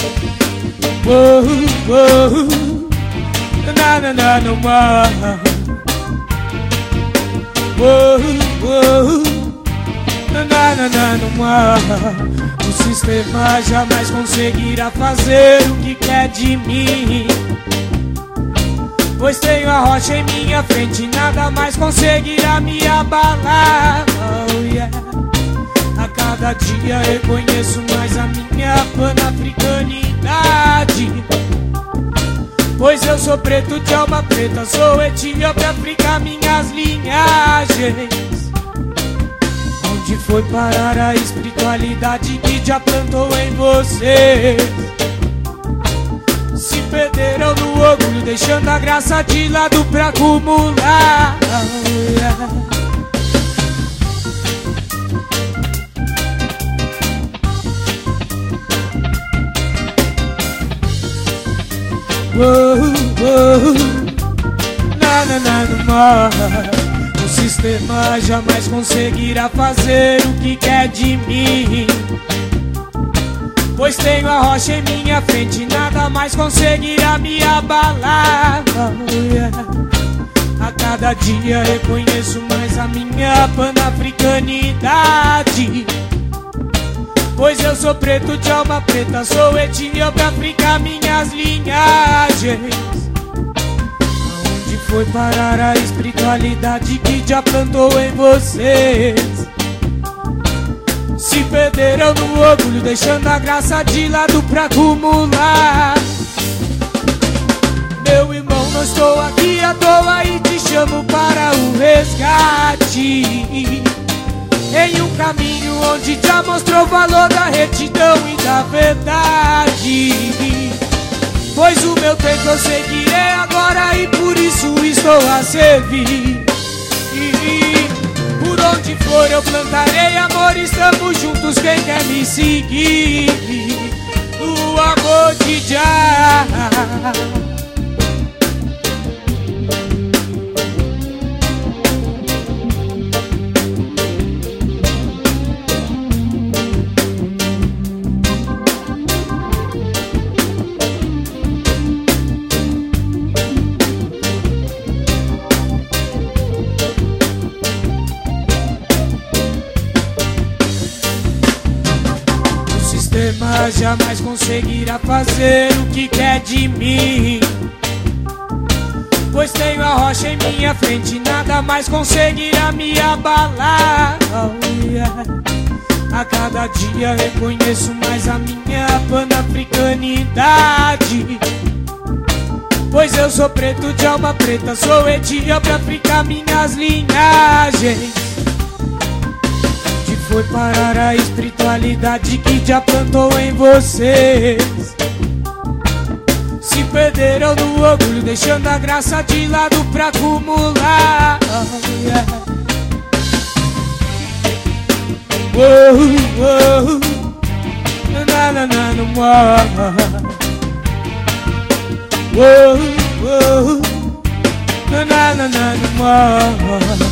Na na na no mar. Na na na no mar. O sistema jamais conseguirá fazer o que quer de mim, pois tenho a rocha em minha frente, nada mais conseguirá me abalar. Oh, yeah. A cada dia reconheço mais a minha panafricanidade, pois eu sou preto de alma preta, sou etíope, África, minhas linhagens. Onde foi parar a espiritualidade que já plantou em você? Se perderam no orgulho, deixando a graça de lado pra acumular. Oh, yeah. Na na na no mar. O sistema jamais conseguirá fazer o que quer de mim, pois tenho a rocha em minha frente, nada mais conseguirá me abalar. Oh, yeah. A cada dia reconheço mais a minha panafricanidade, pois eu sou preto de alma preta, sou etíope, África, minhas linhagens. Aonde foi parar a espiritualidade que já plantou em vocês? Se perderam no orgulho, deixando a graça de lado pra acumular. Meu irmão, não estou aqui à toa e te chamo para o resgate, em um caminho onde já mostrou o valor da retidão e da verdade. Pois o meu tempo eu seguirei agora e por isso estou a servir. Por onde for eu plantarei amor, estamos juntos, quem quer me seguir? O amor de Jah. Mas jamais conseguirá fazer o que quer de mim, pois tenho a rocha em minha frente, nada mais conseguirá me abalar. Oh, yeah. A cada dia reconheço mais a minha panafricanidade, pois eu sou preto de alma preta, sou etíope, África, minhas linhagens. Foi parar a espiritualidade que já plantou em vocês? Se perderam no orgulho, deixando a graça de lado pra acumular. Oh, yeah. Na na na no mar. Na na na no mar.